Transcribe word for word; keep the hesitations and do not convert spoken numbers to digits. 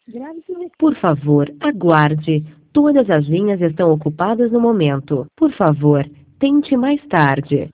Por favor, aguarde. Todas as linhas estão ocupadas no momento. Por favor, tente mais tarde.